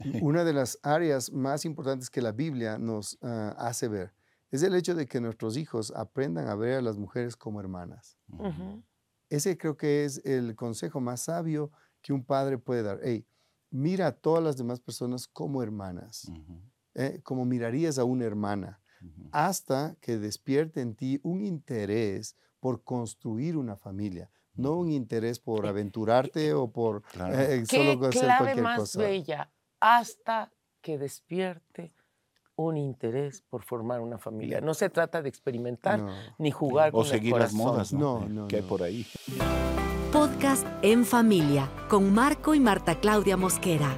Una de las áreas más importantes que la Biblia nos hace ver es el hecho de que nuestros hijos aprendan a ver a las mujeres como hermanas. Ujú. Ese creo que es el consejo más sabio que un padre puede dar. Hey, mira a todas las demás personas como hermanas, Ujú, como mirarías a una hermana, ujú. hasta que despierte en ti un interés por construir una familia, no Ujú. un interés por Eh, aventurarte o por Claro. solo Qué hacer clave cualquier más cosa. bella, hasta que despierte un interés por formar una familia. Ya. No se trata de experimentar No, ni no, jugar O con el seguir las corazón. modas, ¿no? no, no, Que hay no. por ahí. Podcast En Familia con Marco y Marta Claudia Mosquera.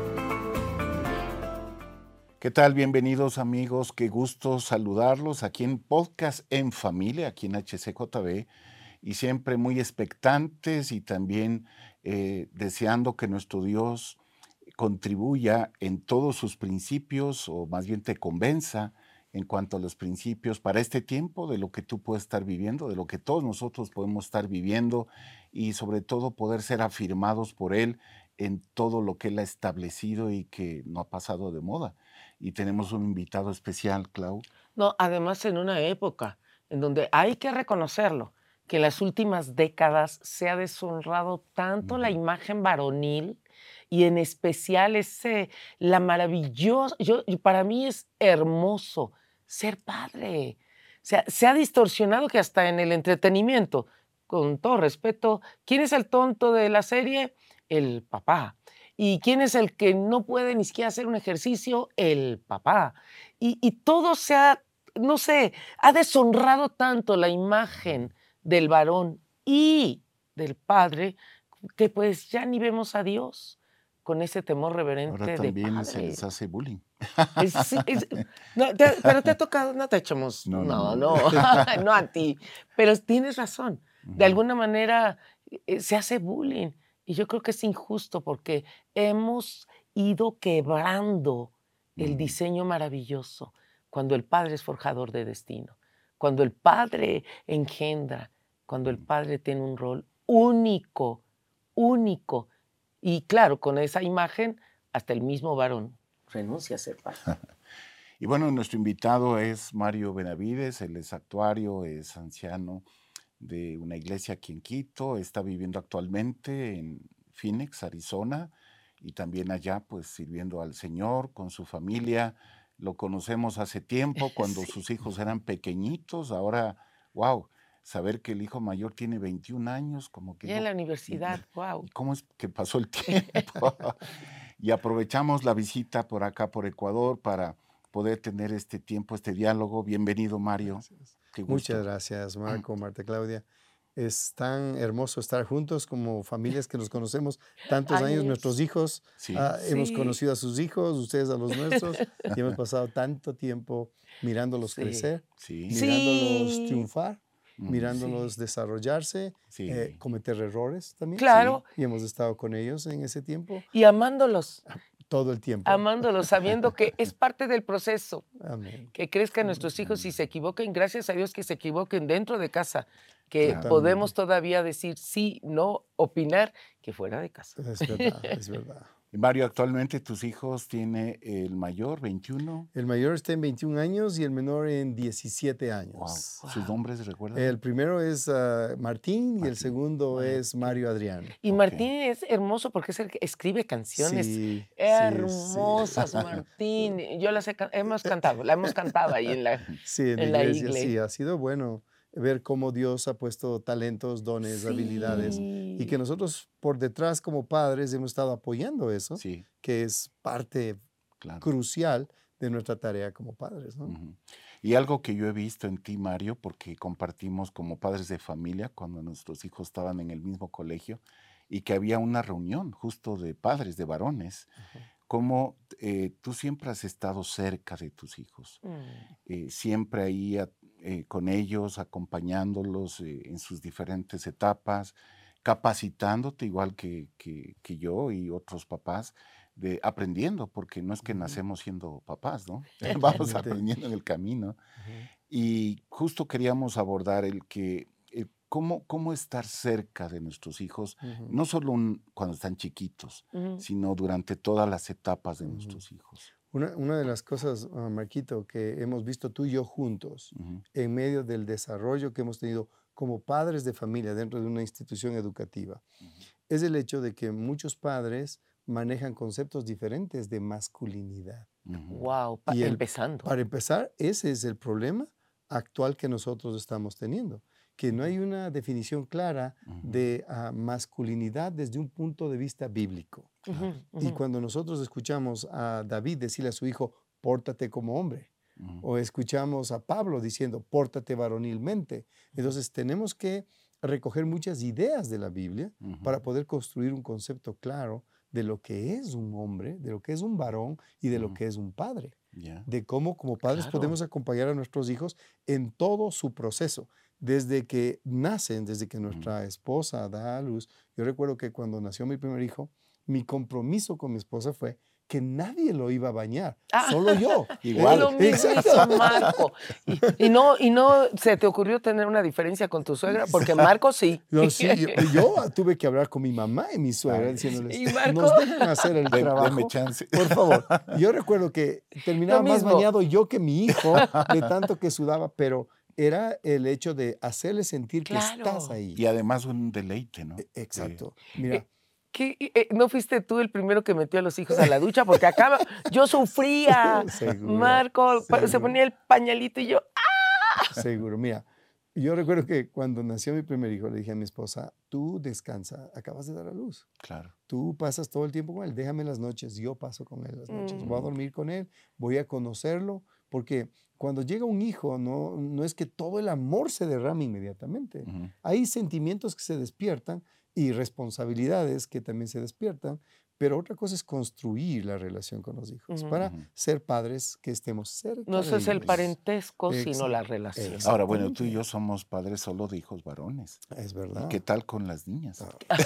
¿Qué tal? Bienvenidos amigos, qué gusto saludarlos aquí en Podcast en Familia, aquí en HCJB, y siempre muy expectantes y también deseando que nuestro Dios contribuya en todos sus principios, o más bien te convenza en cuanto a los principios para este tiempo, de lo que tú puedes estar viviendo, de lo que todos nosotros podemos estar viviendo, y sobre todo poder ser afirmados por Él en todo lo que Él ha establecido y que no ha pasado de moda. Y tenemos un invitado especial, Clau. No, además en una época en donde hay que reconocerlo, que en las últimas décadas se ha deshonrado tanto la Ujú. imagen varonil y en especial la maravillosa, para mí es hermoso ser padre. O sea, se ha distorsionado que hasta en el entretenimiento, con todo respeto, ¿quién es el tonto de la serie? El papá. ¿Y quién es el que no puede ni siquiera hacer un ejercicio? El papá. Y todo se ha, no sé, ha deshonrado tanto la imagen del varón y del padre que pues ya ni vemos a Dios con ese temor Ahora reverente de también se padre. les hace bullying. Sí, no, pero te ha tocado, no te echamos, No, no, no, no. no, no a ti, pero tienes razón. De Ujú, alguna manera se hace bullying y yo creo que es injusto porque hemos ido quebrando el ujú. diseño maravilloso cuando el Padre es forjador de destino, cuando el Padre engendra, cuando el Padre tiene un rol único, único. Y claro, con esa imagen, hasta el mismo varón renuncia a ser padre. Y bueno, nuestro invitado es Mario Benavides, él es actuario, es anciano de una iglesia aquí en Quito, está viviendo actualmente en Phoenix, Arizona, y también allá pues sirviendo al Señor con su familia. Lo conocemos hace tiempo, cuando Sí. sus hijos eran pequeñitos. Ahora, wow, saber que el hijo mayor tiene 21 años, como que Ya en digo, la universidad, ¿y wow. cómo es que pasó el tiempo? Y aprovechamos la visita por acá, por Ecuador, para poder tener este tiempo, este diálogo. Bienvenido, Mario. Gracias. Qué Muchas gusto. gracias, Marco, Marta Claudia. Es tan hermoso estar juntos como familias que nos conocemos tantos Ay, años. Nuestros hijos, Sí, hemos sí, conocido a sus hijos, ustedes a los nuestros, y hemos pasado tanto tiempo mirándolos sí, crecer, sí. mirándolos sí, triunfar, Ujú. mirándolos sí. desarrollarse, Sí, cometer errores también. sí. Claro, Y hemos estado con ellos en ese tiempo, y todo el tiempo. amándolos, sabiendo que es parte del proceso, Amén. que crezcan nuestros hijos y se equivoquen, gracias a Dios que se equivoquen dentro de casa, que Claro. podemos Totalmente. todavía decir sí, no, opinar, que fuera de casa. Es verdad, es verdad. Y Mario, actualmente tus hijos tiene el mayor, 21. El mayor está en 21 años y el menor en 17 Wow. años. ¿Sus Wow. nombres, recuérdame? El primero es Martín y el Martín. segundo es Mario Adrián. Y Ok. Martín es hermoso porque es el que escribe canciones Sí, sí, sí. hermosas, Martín. Yo las hemos cantado, la hemos cantado ahí Sí, en la en la iglesia, sí. iglesia. Ha sido bueno ver cómo Dios ha puesto talentos, dones, habilidades y que Sí, nosotros por detrás como padres hemos estado apoyando eso, Sí, que es parte claro. crucial de nuestra tarea como padres, ¿no? Ujú. Y algo que yo he visto en ti, Mario, porque compartimos como padres de familia cuando nuestros hijos estaban en el mismo colegio, y que había una reunión justo de padres, de varones, Ajá. como tú siempre has estado cerca de tus hijos, mm, siempre ahí con ellos, acompañándolos en sus diferentes etapas, capacitándote igual que yo y otros papás, aprendiendo, porque no es que Ujú. nacemos siendo papás, ¿no? Vamos Totalmente. aprendiendo en el camino. Ajá. Y justo queríamos abordar el que ¿Cómo estar cerca de nuestros hijos, Ujú. no solo cuando están chiquitos, Ujú. sino durante todas las etapas de Ujú. nuestros hijos? Una de las cosas, Marquito, que hemos visto tú y yo juntos Ujú, en medio del desarrollo que hemos tenido como padres de familia dentro de una institución educativa, ujú, es el hecho de que muchos padres manejan conceptos diferentes de masculinidad. ujú, Wow, Y empezando. para empezar, ese es el problema actual que nosotros estamos teniendo, que no hay una definición clara ujú, de masculinidad desde un punto de vista bíblico. Ujú, claro, Y ujú. cuando nosotros escuchamos a David decirle a su hijo, pórtate como hombre, ujú, o escuchamos a Pablo diciendo, pórtate varonilmente, entonces tenemos que recoger muchas ideas de la Biblia ujú, para poder construir un concepto claro de lo que es un hombre, de lo que es un varón y de lo ujú, que es un padre, ya, de cómo como padres Claro. podemos acompañar a nuestros hijos en todo su proceso, desde que nacen, desde que ujú. nuestra esposa da a luz. Yo recuerdo que cuando nació mi primer hijo, mi compromiso con mi esposa fue que nadie lo iba a bañar, Ah, solo yo. Igual. lo mismo Exacto. hizo Marco. Y no se te ocurrió tener una diferencia con tu suegra, porque Marco sí. No, sí, yo tuve que hablar con mi mamá y mi suegra Claro. diciéndoles, Y Marco, ¿nos dejan hacer el Deme trabajo? chance. Por favor. Yo recuerdo que lo terminaba más mismo. bañado yo que mi hijo de tanto que sudaba, pero era el hecho de hacerle sentir que estás Claro. ahí. Y además un deleite, ¿no? Exacto. Eh, Mira, ¿No fuiste tú el primero que metió a los hijos a la ducha? Porque acá yo sufría. seguro, Marco se seguro, ponía el pañalito y yo, seguro. Mira, yo recuerdo que cuando nació mi primer hijo le dije a mi esposa, tú descansa, acabas de dar a luz. Claro. Tú pasas todo el tiempo con él, déjame las noches, yo paso con él las noches, voy a mm, dormir con él, voy a conocerlo, porque cuando llega un hijo no es que todo el amor se derrame inmediatamente. Ujú, Hay sentimientos que se despiertan y responsabilidades que también se despiertan, pero otra cosa es construir la relación con los hijos ujú. para ujú. ser padres que estemos cerca No de es el ellos. parentesco, sino la Exacto, relación. Ahora, bueno, tú y exactamente. yo somos padres solo de hijos varones. Es ¿Y verdad. qué tal con las niñas?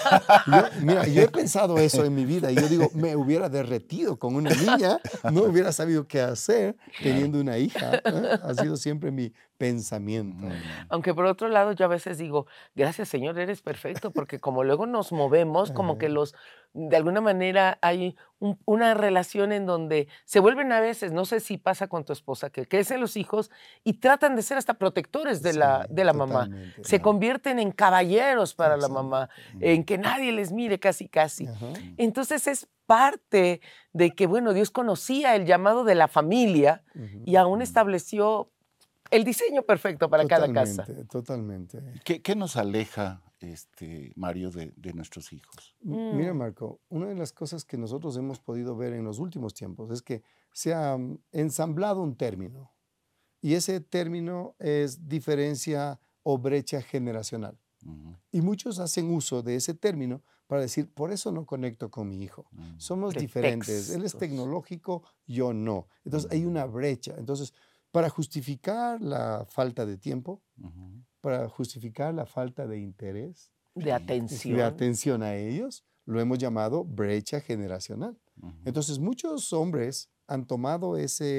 Mira, yo he pensado eso en mi vida y yo digo, me hubiera derretido con una niña, no hubiera sabido qué hacer teniendo una hija. Ha sido siempre mi pensamiento. Mm, Aunque por otro lado, yo a veces digo, gracias Señor, eres perfecto, porque como luego nos movemos, como que Ajá, de alguna manera hay una relación en donde se vuelven a veces, no sé si pasa con tu esposa, que crecen los hijos y tratan de ser hasta protectores de sí, la mamá. totalmente. Se convierten en caballeros para la mamá, Exactamente. en que nadie les mire casi, casi. Ajá, mm, Entonces es parte de que, bueno, Dios conocía el llamado de la familia y ujú. aún mm. estableció el diseño perfecto para cada casa. Totalmente, totalmente. ¿Qué nos aleja, Mario, de nuestros hijos? Mira, Mm, Marco, una de las cosas que nosotros hemos podido ver en los últimos tiempos es que se ha ensamblado un término y ese término es diferencia o brecha generacional. Ujú, Y muchos hacen uso de ese término para decir, por eso no conecto con mi hijo. mm, Somos diferentes. Él es pretextos. tecnológico, yo no. Entonces hay ujú, una brecha. Entonces, para justificar la falta de tiempo, ujú, para justificar la falta de interés, De sí, de atención. atención a ellos, lo hemos llamado brecha generacional. ujú, Entonces, muchos hombres han tomado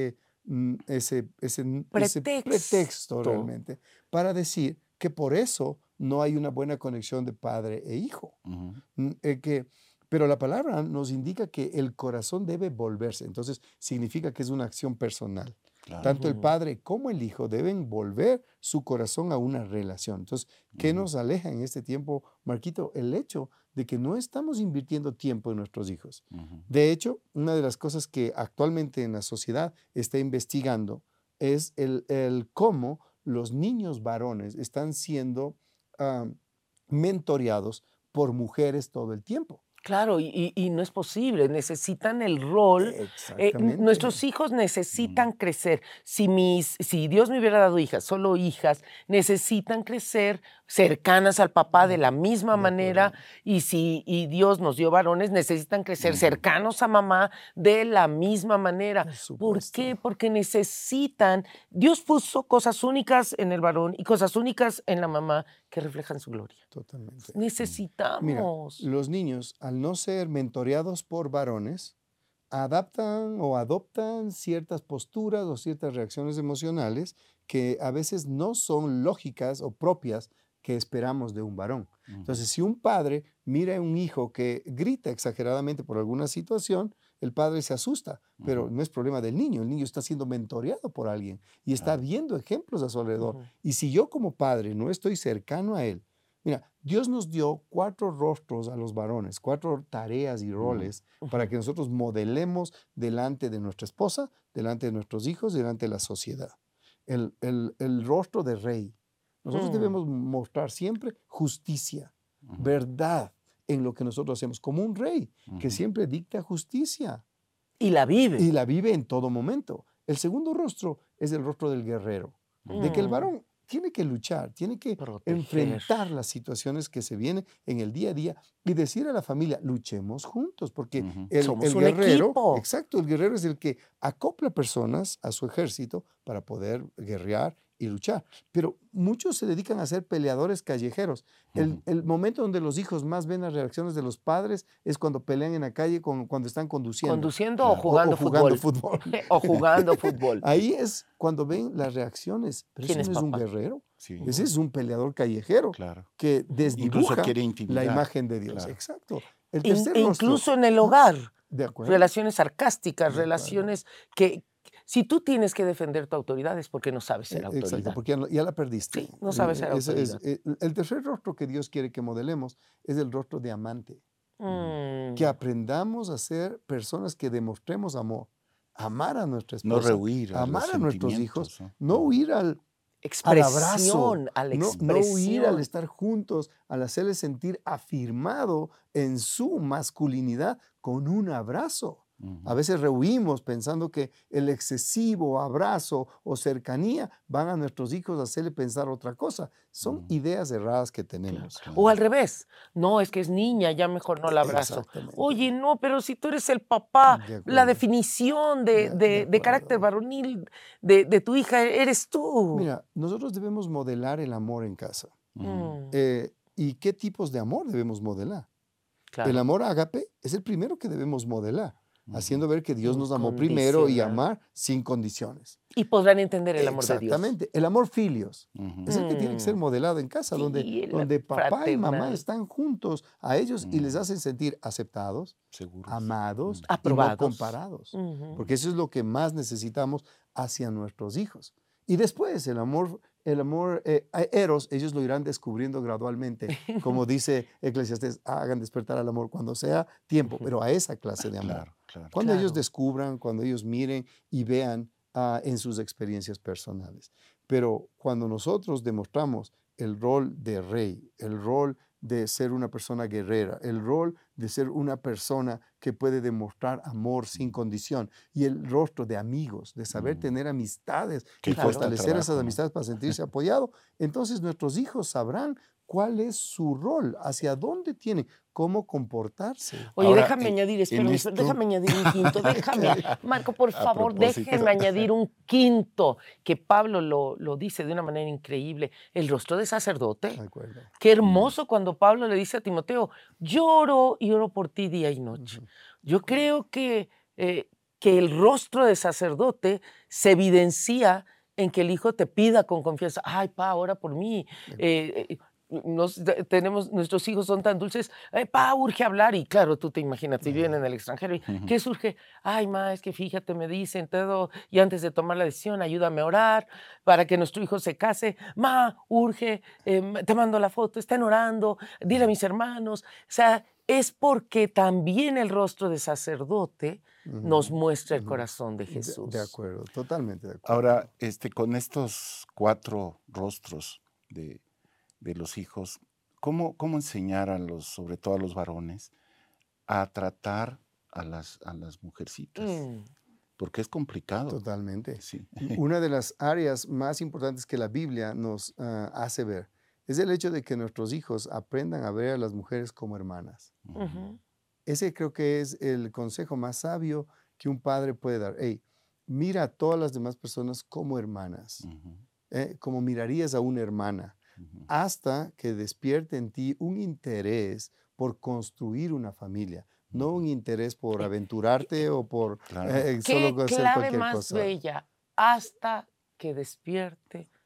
ese pretexto Pretexto. realmente para decir que por eso no hay una buena conexión de padre e hijo. ujú, Pero la palabra nos indica que el corazón debe volverse. Entonces, significa que es una acción personal. claro. Tanto el Ujú. padre como el hijo deben volver su corazón a una relación. Entonces, ¿qué Ujú, nos aleja en este tiempo, Marquito? El hecho de que no estamos invirtiendo tiempo en nuestros hijos. ujú, De hecho, una de las cosas que actualmente en la sociedad está investigando es el cómo los niños varones están siendo ah, mentoreados por mujeres todo el tiempo. Claro, y no es posible, necesitan el rol. Nuestros Exactamente. hijos ujú, necesitan crecer. Si Dios me hubiera dado hijas, solo hijas, necesitan crecer cercanas al papá de la misma De manera, acuerdo. y Dios nos dio varones, necesitan crecer ujú, cercanos a mamá de la misma manera. Por ¿Por supuesto. qué? Porque necesitan, Dios puso cosas únicas en el varón y cosas únicas en la mamá que reflejan su gloria. Totalmente. Mira, Necesitamos. los niños, al no ser mentoreados por varones, adaptan o adoptan ciertas posturas o ciertas reacciones emocionales que a veces no son lógicas o propias que esperamos de un varón. Entonces, si un padre mira a un hijo que grita exageradamente por alguna situación, el padre se asusta, pero no es problema del niño. El niño está siendo mentoreado por alguien y está viendo ejemplos a su alrededor. Y si yo como padre no estoy cercano a él, mira, Dios nos dio 4 rostros a los varones, 4 tareas y roles para que nosotros modelemos delante de nuestra esposa, delante de nuestros hijos, delante de la sociedad. El rostro de rey. Nosotros debemos mostrar siempre justicia, verdad en lo que nosotros hacemos, como un rey que siempre dicta justicia. Y la vive. Y la vive en todo momento. El segundo rostro es el rostro del guerrero, de que el varón tiene que luchar, tiene que enfrentar las situaciones que se vienen en el día a día y decir a la familia, luchemos juntos, porque Somos el un guerrero, equipo. exacto, el guerrero es el que acopla personas a su ejército para poder guerrear y luchar. Pero muchos se dedican a ser peleadores callejeros. El momento donde los hijos más ven las reacciones de los padres es cuando pelean en la calle cuando están conduciendo. Conduciendo o jugando fútbol. O jugando fútbol. Ahí es cuando ven las reacciones. Pero ¿Quién ese no es es un papá? guerrero. Sí. Ese es un peleador callejero que desdibuja quiere intimidar. la imagen de Dios. Claro. Exacto. El tercer E rostro, incluso en el hogar. de acuerdo. Relaciones sarcásticas, De acuerdo. relaciones que si tú tienes que defender tu autoridad es porque no sabes ser autoridad. Exacto, porque ya la perdiste. Sí, no sabes ser autoridad. El tercer rostro que Dios quiere que modelemos es el rostro de amante. Que aprendamos a ser personas que demostremos amor. Amar a nuestra esposa. No rehuir a amar los a nuestros sentimientos, hijos. No huir al abrazo. Expresión, a la No expresión. huir al estar juntos, al hacerle sentir afirmado en su masculinidad con un abrazo. A veces rehuimos pensando que el excesivo abrazo o cercanía van a nuestros hijos a hacerle pensar otra cosa. Son ideas erradas que tenemos. O al revés, no, es que es niña, ya mejor no la abrazo. Exactamente. Oye, no, pero si tú eres el papá, De acuerdo. la definición De de acuerdo. carácter varonil de tu hija eres tú. Mira, nosotros debemos modelar el amor en casa. Mm, ¿Y qué tipos de amor debemos modelar? claro. El amor ágape es el primero que debemos modelar, haciendo ver que Dios nos amó primero y Incondicional. amar sin condiciones. Y podrán entender el amor de Dios. Exactamente. El amor filios es el que tiene que ser modelado en casa, Sí, donde papá y mamá fraternal. están juntos a ellos y les hacen sentir aceptados, Seguros. amados y no Aprobados. comparados. Ujú. Porque eso es lo que más necesitamos hacia nuestros hijos. Y después el amor eros, ellos lo irán descubriendo gradualmente. Como dice Eclesiastés, hagan despertar al amor cuando sea tiempo, pero a esa clase de amor. Claro, claro. Cuando ellos Claro. descubran, cuando ellos miren y vean en sus experiencias personales. Pero cuando nosotros demostramos el rol de rey, el rol de ser una persona guerrera, el rol de ser una persona que puede demostrar amor sin condición y el rostro de amigos, de saber tener amistades Que y cuesta fortalecer trabajo, esas ¿no? amistades para sentirse apoyado, entonces nuestros hijos sabrán cuál es su rol, hacia dónde tienen, cómo comportarse. Oye, Ahora, déjame añadir, espera, esto- déjame añadir un quinto, Marco, por A favor, propósito. déjenme añadir un quinto, que Pablo lo dice de una manera increíble, el rostro de sacerdote. De acuerdo. Qué hermoso cuando Pablo le dice a Timoteo, lloro y oro por ti día y noche. Yo creo que el rostro de sacerdote se evidencia en que el hijo te pida con confianza, ay, pa, ora por mí. Nuestros hijos son tan dulces, pa, urge hablar, y claro, tú te imaginas, si viven en el extranjero, ¿qué surge? Ay, ma, es que fíjate, me dicen todo, y antes de tomar la decisión, ayúdame a orar para que nuestro hijo se case, ma, urge, te mando la foto, están orando, dile a mis hermanos, o sea, es porque también el rostro de sacerdote nos muestra el corazón de Jesús. De acuerdo, totalmente de acuerdo. Ahora, con estos 4 rostros de los hijos, ¿cómo enseñar sobre todo a los varones, a tratar a las mujercitas? Porque es complicado. Totalmente. Sí. Una de las áreas más importantes que la Biblia nos hace ver es el hecho de que nuestros hijos aprendan a ver a las mujeres como hermanas. Ujú. Ese creo que es el consejo más sabio que un padre puede dar. Hey, mira a todas las demás personas como hermanas, como mirarías a una hermana, hasta que despierte en ti un interés por construir una familia, no un interés por aventurarte o por Claro. solo Qué hacer clave cualquier más cosa. bella, hasta que despierte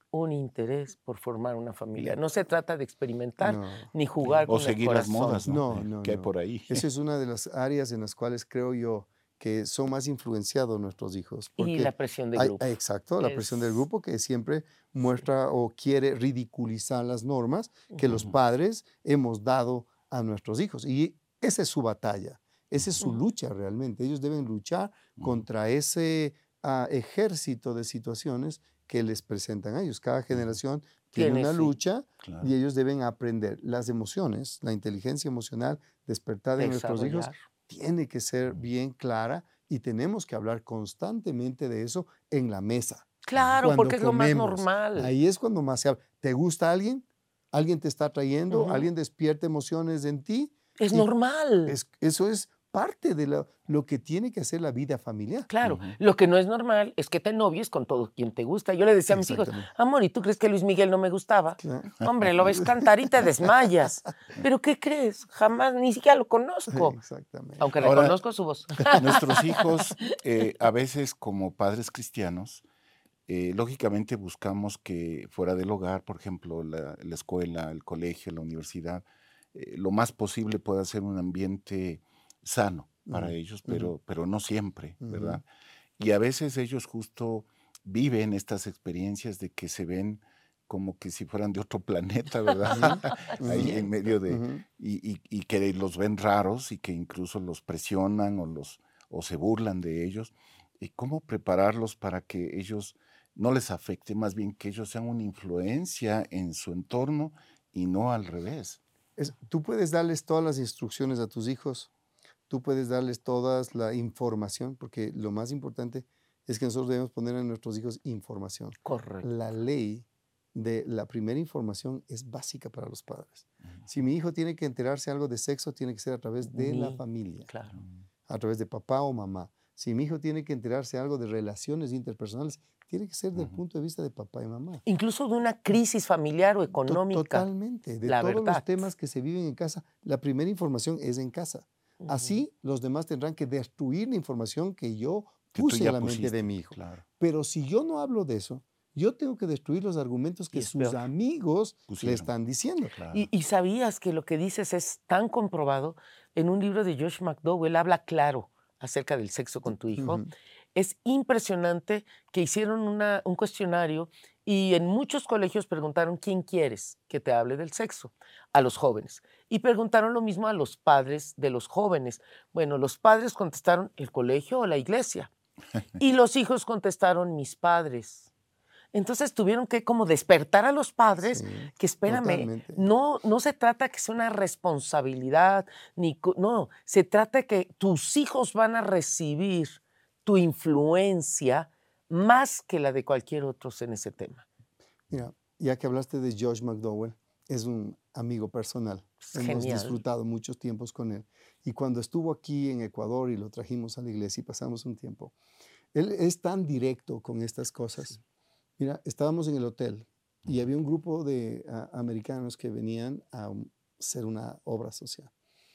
un interés por formar una familia. No se trata de experimentar No. ni jugar O con el seguir las corazón. modas, ¿no? No, Que hay no. por ahí. Esa es una de las áreas en las cuales creo yo que son más influenciados nuestros hijos. Y la Porque presión de hay, grupo. exacto, la presión del Es- grupo que siempre muestra o quiere ridiculizar las normas que los Ujú. padres hemos dado a nuestros hijos. Y esa es su batalla, esa es su Ujú. lucha realmente. Ellos deben luchar Ujú. contra ese ejército de situaciones que les presentan a ellos. Cada generación tiene Tiene, una sí. lucha Claro. y ellos deben aprender. Las emociones, la inteligencia emocional despertada en nuestros hijos Desarrollar. tiene que ser bien clara y tenemos que hablar constantemente de eso en la mesa. Claro, Cuando porque es lo más comemos, normal. ahí es cuando más se habla. ¿Te gusta alguien? ¿Alguien te está atrayendo? Ujú. ¿Alguien despierta emociones en ti? Es Y normal. eso es parte de lo que tiene que hacer la vida familiar. Claro, Ujú. lo que no es normal es que te novies con todo quien te gusta. Yo le decía a mis hijos, Exactamente. amor, ¿y tú crees que Luis Miguel no me gustaba? Claro. Hombre, lo ves cantar y te desmayas. ¿Pero qué crees? Jamás, ni siquiera lo conozco. Exactamente. Aunque Ahora- reconozco su voz. Nuestros hijos, a veces como padres cristianos, lógicamente buscamos que fuera del hogar, por ejemplo, la escuela, el colegio, la universidad, lo más posible pueda ser un ambiente sano para Ujú, ellos, ujú. pero no siempre, Ujú. ¿verdad? Y a veces ellos justo viven estas experiencias de que se ven como que si fueran de otro planeta, ¿verdad? Ahí Sí. en medio de, Ujú. y que los ven raros y que incluso los presionan o se burlan de ellos. ¿Y cómo prepararlos para que ellos no les afecte, más bien que ellos sean una influencia en su entorno y no al revés? Tú puedes darles todas las instrucciones a tus hijos, tú puedes darles toda la información, porque lo más importante es que nosotros debemos poner a nuestros hijos información. Correcto. La ley de la primera información es básica para los padres. Ujú. Si mi hijo tiene que enterarse algo de sexo, tiene que ser a través de la Mi- familia, Claro. a través de papá o mamá. Si mi hijo tiene que enterarse algo de relaciones interpersonales, tiene que ser del Ujú. punto de vista de papá y mamá. Incluso de una crisis familiar o económica. Totalmente. De la todos los verdad. temas que se viven en casa, la primera información es en casa. Ujú. Así los demás tendrán que destruir la información que yo Que tú puse ya en la mente de pusiste, mi hijo. claro. Pero si yo no hablo de eso, yo tengo que destruir los argumentos Y que es sus peor. amigos le Pusieron. están diciendo. Claro. Y sabías que lo que dices es tan comprobado. En un libro de Josh McDowell habla claro acerca del sexo con tu hijo. Ujú. Es impresionante que hicieron un cuestionario y en muchos colegios preguntaron quién quieres que te hable del sexo a los jóvenes. Y preguntaron lo mismo a los padres de los jóvenes. Bueno, los padres contestaron el colegio o la iglesia. Y los hijos contestaron mis padres. Entonces tuvieron que como despertar a los padres Sí, que espérame, totalmente. no se trata que sea una responsabilidad, no, se trata que tus hijos van a recibir tu influencia más que la de cualquier otro en ese tema. Mira, ya que hablaste de Josh McDowell, es un amigo personal. Es Hemos genial. disfrutado muchos tiempos con él. Y cuando estuvo aquí en Ecuador y lo trajimos a la iglesia y pasamos un tiempo, él es tan directo con estas cosas. Mira, estábamos en el hotel y había un grupo de americanos que venían a hacer una obra social.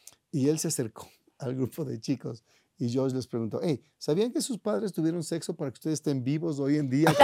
Y él se acercó al grupo de chicos y Josh les preguntó, hey, ¿sabían que sus padres tuvieron sexo para que ustedes estén vivos hoy en día?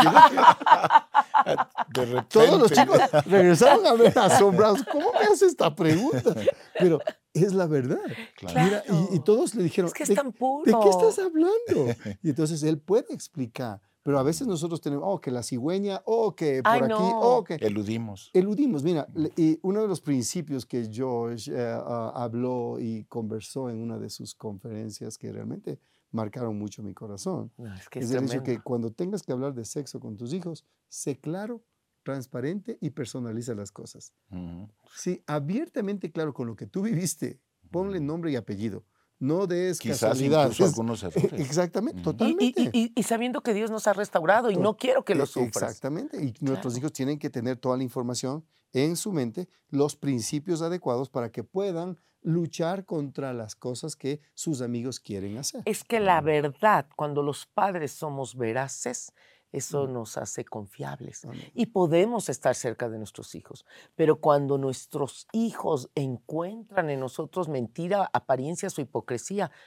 De repente. Todos los chicos regresaron a ver asombrados. ¿Cómo me hace esta pregunta? Pero es la verdad. Claro. Mira, y todos le dijeron, Es que es tan puro. ¿de qué estás hablando? Y entonces él puede explicar, pero a veces nosotros tenemos, que la cigüeña, que por Ay, aquí, no. que... Eludimos. Eludimos. Mira, y uno de los principios que George habló y conversó en una de sus conferencias que realmente marcaron mucho mi corazón, No, es que es es el hecho tremendo. que cuando tengas que hablar de sexo con tus hijos, sé claro, transparente y personaliza las cosas. Ujú. Sí, abiertamente claro con lo que tú viviste, ponle nombre y apellido. No des Quizás casualidades. incluso algunos errores. Exactamente, Ujú. totalmente. Y sabiendo que Dios nos ha restaurado y no quiero que lo sufras. Exactamente. Y nuestros Claro. hijos tienen que tener toda la información en su mente, los principios adecuados para que puedan luchar contra las cosas que sus amigos quieren hacer. Es que la verdad, cuando los padres somos veraces, eso Mm. nos hace confiables Amén. y podemos estar cerca de nuestros hijos. Pero cuando nuestros hijos encuentran en nosotros mentira, apariencias o hipocresía,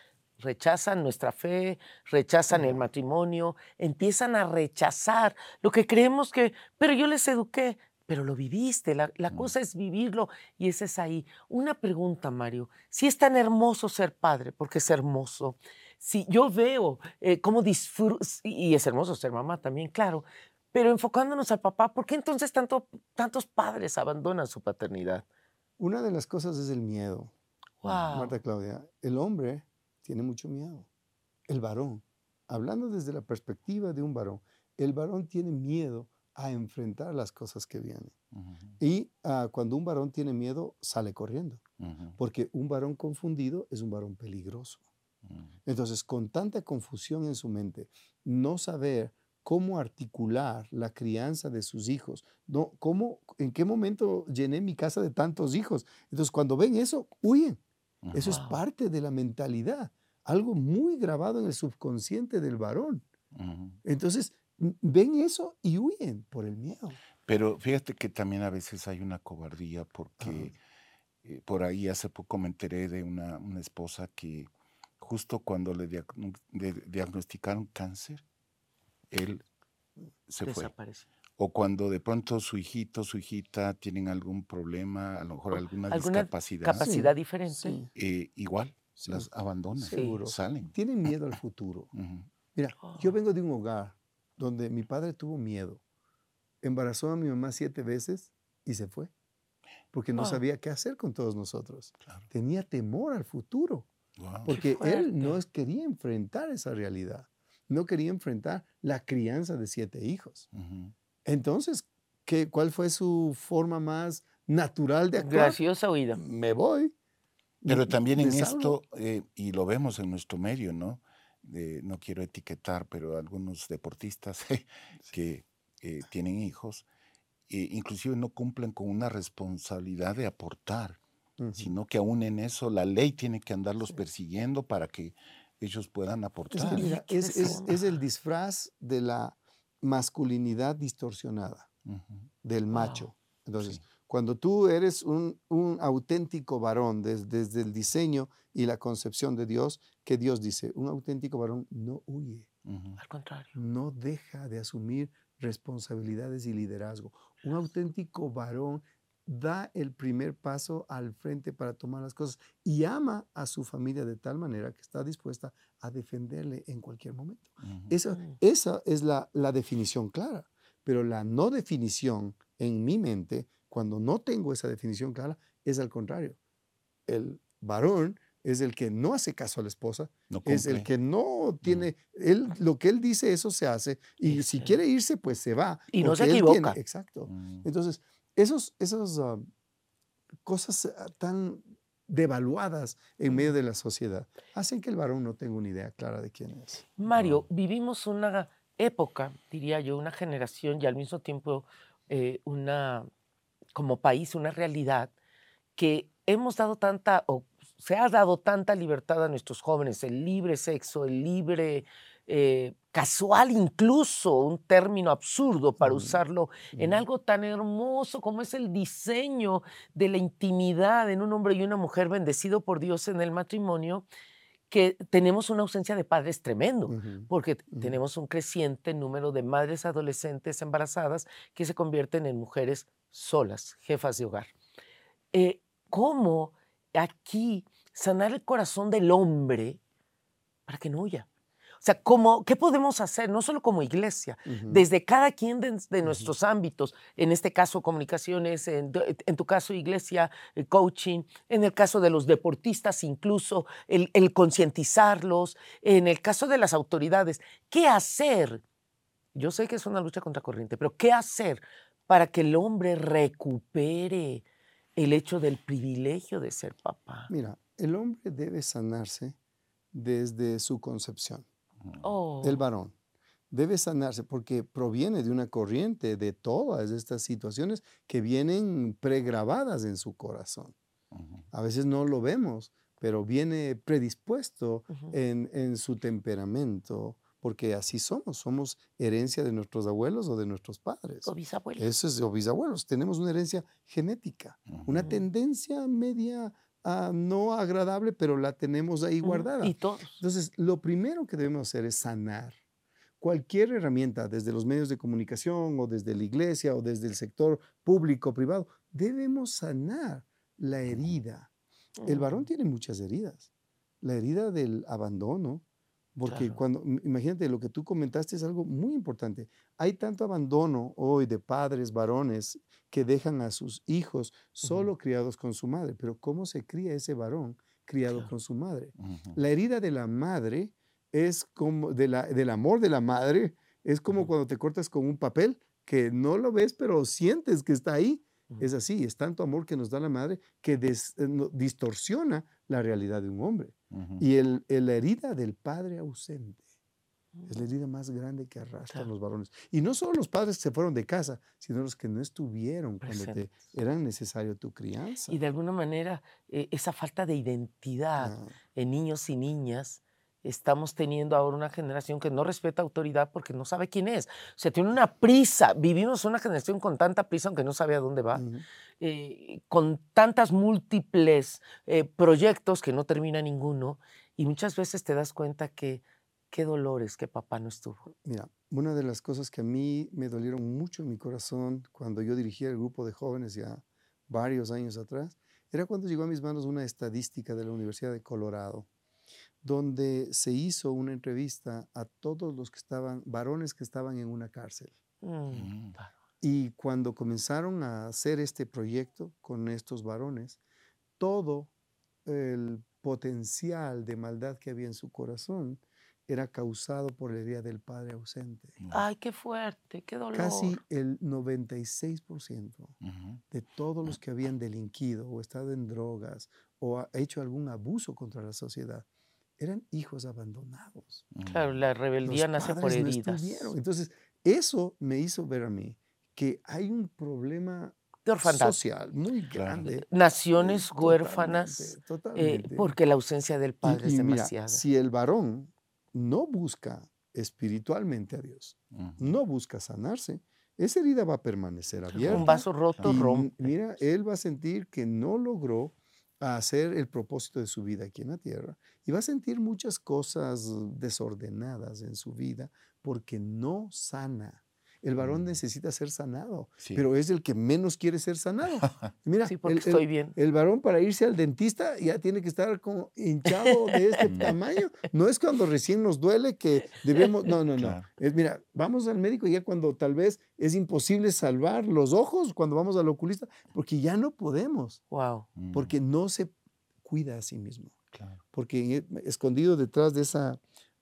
rechazan nuestra fe, rechazan el matrimonio, empiezan a rechazar lo que creemos que, pero yo les eduqué, pero lo viviste, la cosa es vivirlo y ese es ahí. Una pregunta, Mario, si es tan hermoso ser padre, porque es hermoso, si yo veo cómo disfruto, y es hermoso ser mamá también, claro, pero enfocándonos al papá, ¿por qué entonces tantos padres abandonan su paternidad? Una de las cosas es el miedo. Wow. Marta Claudia, el hombre tiene mucho miedo. El varón, hablando desde la perspectiva de un varón, el varón tiene miedo a enfrentar las cosas que vienen. Y cuando un varón tiene miedo, sale corriendo. Porque un varón confundido es un varón peligroso. Entonces, con tanta confusión en su mente, no saber cómo articular la crianza de sus hijos, no, en qué momento llené mi casa de tantos hijos. Entonces, cuando ven eso, huyen. Eso es parte de la mentalidad, algo muy grabado en el subconsciente del varón. Entonces, ven eso y huyen por el miedo. Pero fíjate que también a veces hay una cobardía porque por ahí hace poco me enteré de una esposa que justo cuando le diagnosticaron cáncer, él se fue. Desapareció. O cuando de pronto su hijito, su hijita tienen algún problema, a lo mejor alguna discapacidad. Capacidad diferente. Sí. Igual, las abandonan, Seguro. salen. Tienen miedo al futuro. Mira, yo vengo de un hogar donde mi padre tuvo miedo. Embarazó a mi mamá 7 veces y se fue. Porque no sabía qué hacer con todos nosotros. Claro. Tenía temor al futuro. Wow. Porque él no quería enfrentar esa realidad. No quería enfrentar la crianza de 7 hijos. Entonces, ¿cuál fue su forma más natural de actuar? Graciosa huida. Me voy. Pero también en salgo. esto, y lo vemos en nuestro medio, ¿no? No quiero etiquetar, pero algunos deportistas que tienen hijos, inclusive no cumplen con una responsabilidad de aportar, sino que aún en eso la ley tiene que andarlos persiguiendo para que ellos puedan aportar. Es que mira, es el disfraz de la masculinidad distorsionada, del macho. Entonces, cuando tú eres un auténtico varón desde el diseño y la concepción de Dios, que Dios dice, un auténtico varón no huye. Al contrario. No deja de asumir responsabilidades y liderazgo. Un auténtico varón da el primer paso al frente para tomar las cosas y ama a su familia de tal manera que está dispuesta a defenderle en cualquier momento. Esa es la definición clara, pero la no definición en mi mente, cuando no tengo esa definición clara, es al contrario. El varón es el que no hace caso a la esposa, es el que no tiene, lo que él dice, eso se hace, y si quiere irse, pues se va. Y no se equivoca. Exacto. Entonces, esas cosas tan devaluadas en medio de la sociedad hacen que el varón no tenga una idea clara de quién es. Mario, vivimos una época, diría yo, una generación y al mismo tiempo como país, una realidad que hemos dado se ha dado tanta libertad a nuestros jóvenes, el libre sexo, el libre casual incluso, un término absurdo para usarlo en algo tan hermoso como es el diseño de la intimidad en un hombre y una mujer bendecido por Dios en el matrimonio, que tenemos una ausencia de padres tremendo, porque tenemos un creciente número de madres adolescentes embarazadas que se convierten en mujeres solas, jefas de hogar. ¿Cómo aquí sanar el corazón del hombre para que no huya? O sea, ¿qué podemos hacer? No solo como iglesia, desde cada quien de nuestros ámbitos, en este caso comunicaciones, en tu caso iglesia, coaching, en el caso de los deportistas incluso, el concientizarlos, en el caso de las autoridades. ¿Qué hacer? Yo sé que es una lucha contracorriente, pero ¿qué hacer para que el hombre recupere el hecho del privilegio de ser papá? Mira, el hombre debe sanarse desde su concepción. Oh. El varón debe sanarse porque proviene de una corriente de todas estas situaciones que vienen pregrabadas en su corazón. A veces no lo vemos, pero viene predispuesto en su temperamento, porque así somos herencia de nuestros abuelos o de nuestros padres. O bisabuelos. Eso es, o bisabuelos. Tenemos una herencia genética, una tendencia media no agradable, pero la tenemos ahí guardada. Y todos. Entonces, lo primero que debemos hacer es sanar. Cualquier herramienta, desde los medios de comunicación o desde la iglesia o desde el sector público, privado, debemos sanar la herida. El varón tiene muchas heridas. La herida del abandono, porque Claro. imagínate, lo que tú comentaste es algo muy importante. Hay tanto abandono hoy de padres varones que dejan a sus hijos solo criados con su madre, pero ¿cómo se cría ese varón criado Claro. con su madre? Ujú. La herida de la madre es como, del amor de la madre, es como cuando te cortas con un papel que no lo ves, pero sientes que está ahí. Es así, es tanto amor que nos da la madre que distorsiona la realidad de un hombre. Ujú. Y la herida del padre ausente es la herida más grande que arrastran los varones. Y no solo los padres que se fueron de casa, sino los que no estuvieron cuando Presentes. era necesario tu crianza. Y de alguna manera, esa falta de identidad Claro. en niños y niñas, estamos teniendo ahora una generación que no respeta autoridad porque no sabe quién es. O sea, tiene una prisa. Vivimos una generación con tanta prisa, aunque no sabe a dónde va, Ujú. con tantas múltiples proyectos que no termina ninguno. Y muchas veces te das cuenta que qué dolores que papá no estuvo. Mira, una de las cosas que a mí me dolieron mucho en mi corazón cuando yo dirigía el grupo de jóvenes ya varios años atrás, era cuando llegó a mis manos una estadística de la Universidad de Colorado, donde se hizo una entrevista a todos los que varones que estaban en una cárcel. Claro. Y cuando comenzaron a hacer este proyecto con estos varones, todo el potencial de maldad que había en su corazón era causado por la herida del padre ausente. Ay, qué fuerte, qué dolor. Casi el 96% Ujú. de todos los que habían delinquido o estado en drogas o hecho algún abuso contra la sociedad eran hijos abandonados. Claro, la rebeldía Los nace por padres no heridas. estuvieron. Entonces, eso me hizo ver a mí que hay un problema De orfandad. social muy grande. Naciones Totalmente, huérfanas totalmente. porque la ausencia del padre es Y mira, demasiada. si el varón no busca espiritualmente a Dios, Ujú. no busca sanarse, esa herida va a permanecer abierta. Un vaso roto Y rompe. mira, él va a sentir que no logró hacer el propósito de su vida aquí en la tierra y va a sentir muchas cosas desordenadas en su vida porque no sana. El varón necesita ser sanado, Sí. pero es el que menos quiere ser sanado. Mira, Sí, porque estoy bien. el varón para irse al dentista ya tiene que estar como hinchado de este tamaño. No es cuando recién nos duele que debemos, no. Claro. Mira, vamos al médico ya cuando tal vez es imposible salvar los ojos, cuando vamos al oculista, porque ya no podemos, Wow. porque no se cuida a sí mismo. Claro. Porque escondido detrás de esa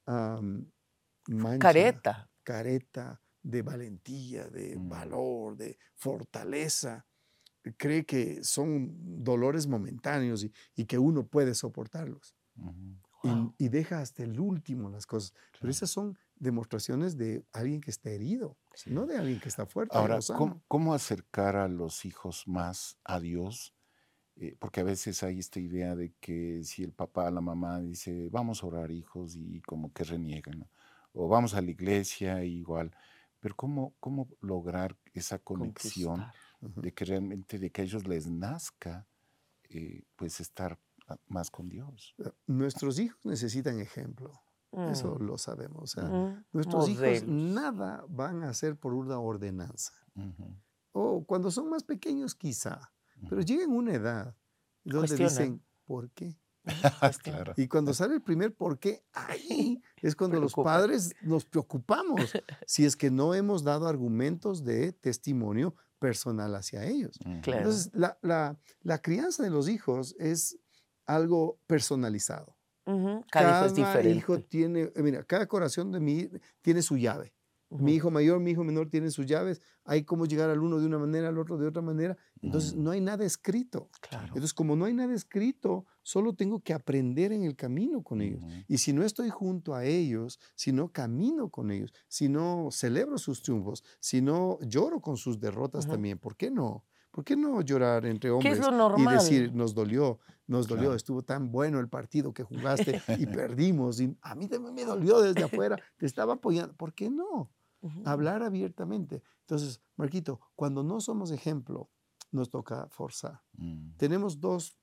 mancha, careta de valentía, de valor, de fortaleza, cree que son dolores momentáneos y que uno puede soportarlos. Ujú. Wow. Y deja hasta el último las cosas. Pero esas son demostraciones de alguien que está herido, no de alguien que está fuerte. Ahora, o sano. ¿cómo acercar a los hijos más a Dios? Porque a veces hay esta idea de que si el papá, la mamá dice, vamos a orar, hijos, y como que reniegan, ¿no? O vamos a la iglesia, igual. Pero ¿cómo lograr esa conexión Conquistar. de que realmente, de que a ellos les nazca, pues estar más con Dios? Nuestros hijos necesitan ejemplo. Eso Mm. lo sabemos. O sea, nuestros hijos Modelos. nada van a hacer por una ordenanza. Ujú. O cuando son más pequeños quizá, pero llegan a una edad donde Cuestionan. dicen, ¿por qué? Claro. Y cuando sale el primer por qué, ahí es cuando los Preocupa. padres nos preocupamos si es que no hemos dado argumentos de testimonio personal hacia ellos. Claro. Entonces, la crianza de los hijos es algo personalizado. Cada hijo es Cada diferente. hijo tiene, mira, cada corazón de tiene su llave. Ujú. Mi hijo mayor, mi hijo menor tienen sus llaves. Hay cómo llegar al uno de una manera, al otro de otra manera. Entonces, no hay nada escrito. Claro. Entonces, como no hay nada escrito, solo tengo que aprender en el camino con ellos. Y si no estoy junto a ellos, si no camino con ellos, si no celebro sus triunfos, si no lloro con sus derrotas también, ¿por qué no? ¿Por qué no llorar entre hombres lo y normal? decir, nos dolió, Claro. estuvo tan bueno el partido que jugaste y perdimos? Y a mí también me dolió desde afuera, te estaba apoyando. ¿Por qué no? Hablar abiertamente. Entonces, Marquito, cuando no somos ejemplo, nos toca forzar. Tenemos dos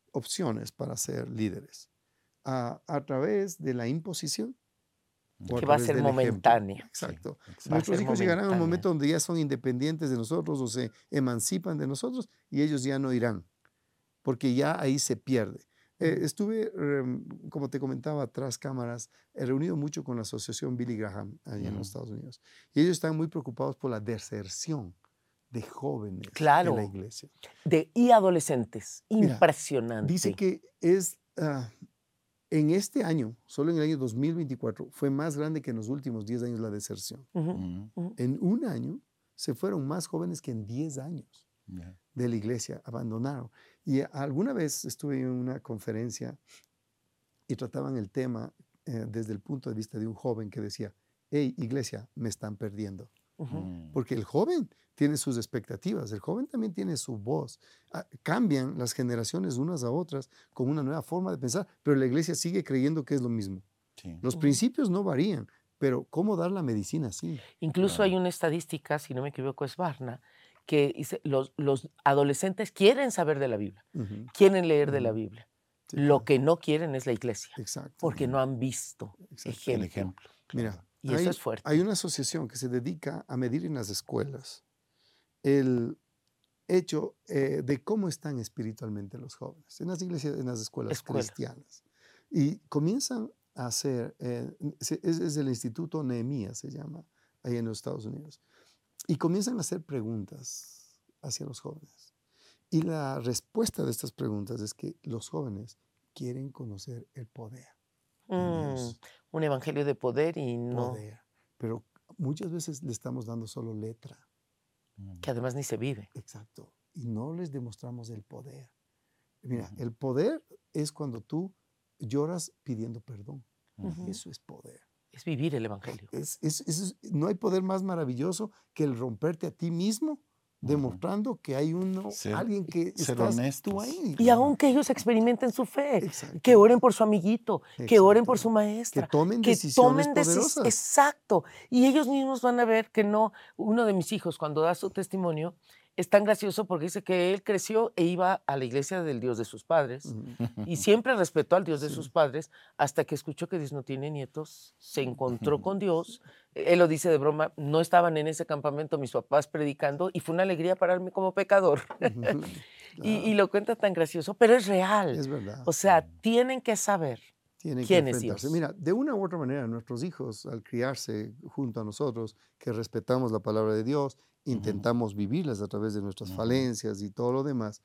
opciones para ser líderes. A través de la imposición o a Que va a través ser del ejemplo. momentánea. Exacto. Sí, exacto. Va a Nuestros ser hijos llegarán a un momentánea. momento donde ya son independientes de nosotros o se emancipan de nosotros y ellos ya no irán, porque ya ahí se pierde. Estuve, como te comentaba, tras cámaras, reunido mucho con la asociación Billy Graham allá en los Estados Unidos. Y ellos están muy preocupados por la deserción de jóvenes en Claro. la iglesia. Y adolescentes. Mira, Impresionante. Dice que en este año, solo en el año 2024, fue más grande que en los últimos 10 años la deserción. En un año se fueron más jóvenes que en 10 años de la iglesia, abandonaron. Y alguna vez estuve en una conferencia y trataban el tema desde el punto de vista de un joven que decía, hey, iglesia, me están perdiendo. Porque el joven tiene sus expectativas, el joven también tiene su voz. Cambian las generaciones unas a otras con una nueva forma de pensar, pero la iglesia sigue creyendo que es lo mismo. Sí. Los principios no varían, pero ¿cómo dar la medicina sí? Incluso hay una estadística, si no me equivoco, es Barna, que dice, los adolescentes quieren saber de la Biblia, quieren leer de la Biblia. Sí, Lo claro. que no quieren es la iglesia, Exacto. porque no han visto Exacto. El ejemplo. ejemplo. Mira, Y eso es fuerte. Hay una asociación que se dedica a medir en las escuelas el hecho de cómo están espiritualmente los jóvenes en las iglesias, en las escuelas cristianas. Y comienzan a hacer, es el Instituto Nehemías, se llama, ahí en los Estados Unidos. Y comienzan a hacer preguntas hacia los jóvenes. Y la respuesta de estas preguntas es que los jóvenes quieren conocer el poder. Un evangelio de poder y no, Poder. Pero muchas veces le estamos dando solo letra. que además ni se vive. Exacto. Y no les demostramos el poder. Mira, el poder es cuando tú lloras pidiendo perdón. Eso es poder. Es vivir el evangelio. No hay poder más maravilloso que el romperte a ti mismo, demostrando que hay alguien que estás tú ahí. Y aunque ellos experimenten su fe, Exacto. que oren por su amiguito, que oren por su maestra, que tomen decisiones poderosas. Exacto. Y ellos mismos van a ver que no. Uno de mis hijos, cuando da su testimonio, es tan gracioso porque dice que él creció e iba a la iglesia del Dios de sus padres y siempre respetó al Dios de sus padres hasta que escuchó que Dios no tiene nietos, se encontró con Dios. Él lo dice de broma, no estaban en ese campamento mis papás predicando y fue una alegría pararme como pecador. Claro. Y lo cuenta tan gracioso, pero es real. Es verdad. O sea, tienen que saber Tienen que quién es enfrentarse. Dios. Mira, de una u otra manera, nuestros hijos, al criarse junto a nosotros, que respetamos la palabra de Dios, intentamos vivirlas a través de nuestras falencias y todo lo demás,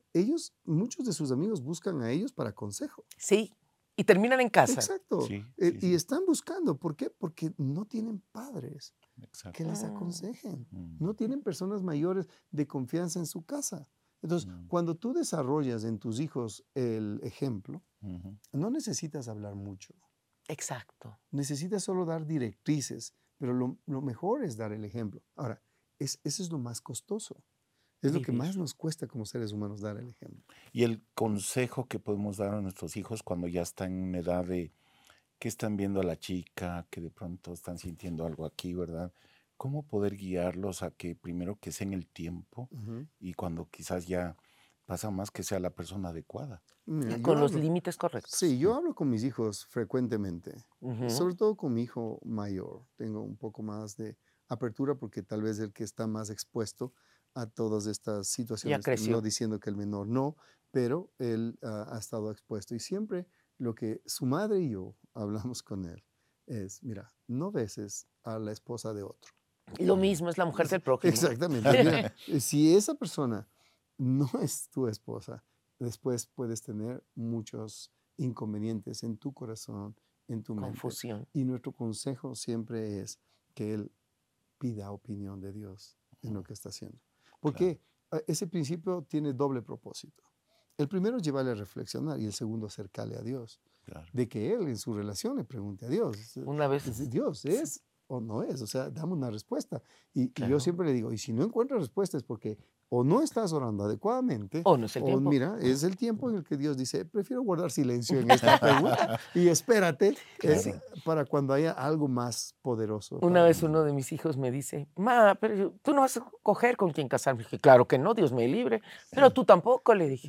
muchos de sus amigos buscan a ellos para consejo. Sí, y terminan en casa. Exacto. Sí, Y están buscando. ¿Por qué? Porque no tienen padres Exacto. que les aconsejen. No tienen personas mayores de confianza en su casa. Entonces, cuando tú desarrollas en tus hijos el ejemplo, no necesitas hablar mucho. Exacto. Necesitas solo dar directrices, pero lo mejor es dar el ejemplo. Ahora, eso es lo más costoso. Es lo que más nos cuesta como seres humanos, dar el ejemplo. Y el consejo que podemos dar a nuestros hijos cuando ya están en edad de que están viendo a la chica, que de pronto están sintiendo algo aquí, ¿verdad? ¿Cómo poder guiarlos a que primero que sea en el tiempo y cuando quizás ya pasa más que sea la persona adecuada? Mira, Con los límites correctos. Sí, yo hablo con mis hijos frecuentemente, sobre todo con mi hijo mayor. Tengo un poco más de apertura porque tal vez el que está más expuesto a todas estas situaciones. Ya creció. No diciendo que el menor no, pero él ha estado expuesto. Y siempre lo que su madre y yo hablamos con él es, mira, no beses a la esposa de otro. Lo mismo es la mujer del prójimo. Exactamente. Mira, si esa persona no es tu esposa, después puedes tener muchos inconvenientes en tu corazón, en tu mente. Confusión. Y nuestro consejo siempre es que él pida opinión de Dios en lo que está haciendo. Porque ese principio tiene doble propósito. El primero es llevarle a reflexionar y el segundo acercarle a Dios. Claro. De que él en su relación le pregunte a Dios. Una vez. Dios es o no es, o sea, dame una respuesta. Y yo siempre le digo, y si no encuentras respuesta es porque o no estás orando adecuadamente, o no es el tiempo. Mira, es el tiempo en el que Dios dice, prefiero guardar silencio en esta pregunta y espérate para cuando haya algo más poderoso. Una vez uno de mis hijos me dice, ma, pero tú no vas a coger con quién casarme. Dije, claro que no, Dios me libre, pero tú tampoco, le dije.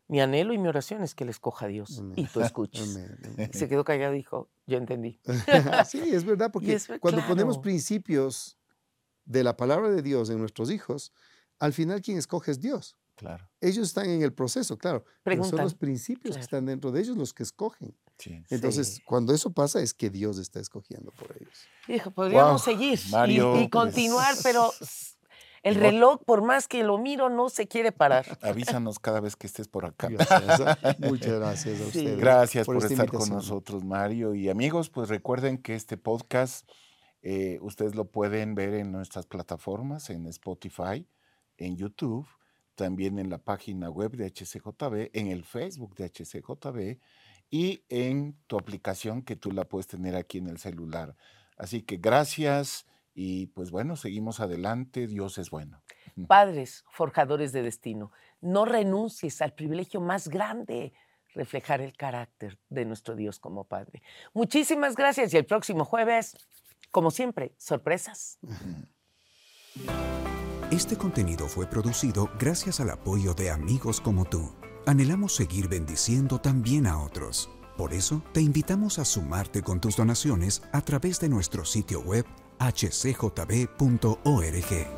Mi anhelo y mi oración es que le escoja a Dios Amén. y tú escuches. Amén, amén. Se quedó callado y dijo, yo entendí. Sí, es verdad, Y porque es ver- cuando ponemos claro. principios de la palabra de Dios en nuestros hijos, al final quien escoge es Dios. Claro, Ellos están en el proceso, claro, pero son los Preguntan. principios que Claro. están dentro de ellos los que escogen. sí. Entonces, Sí. cuando eso pasa es que Dios está escogiendo por ellos. Dijo, podríamos Guau, seguir Mario, y continuar, pues, pero el no- reloj, por más que lo miro, no se quiere parar. Avísanos cada vez que estés por acá. Gracias. Muchas gracias a Sí. ustedes. Gracias por esta estar con invitación. nosotros, Mario. Y amigos, pues recuerden que este podcast ustedes lo pueden ver en nuestras plataformas, en Spotify, en YouTube, también en la página web de HCJB, en el Facebook de HCJB y en tu aplicación que tú la puedes tener aquí en el celular. Así que gracias y pues bueno, seguimos adelante. Dios es bueno. Padres, forjadores de destino, no renuncies al privilegio más grande, reflejar el carácter de nuestro Dios como Padre. Muchísimas gracias y el próximo jueves, como siempre, sorpresas. Este contenido fue producido gracias al apoyo de amigos como tú. Anhelamos seguir bendiciendo también a otros. Por eso, te invitamos a sumarte con tus donaciones a través de nuestro sitio web hcjb.org.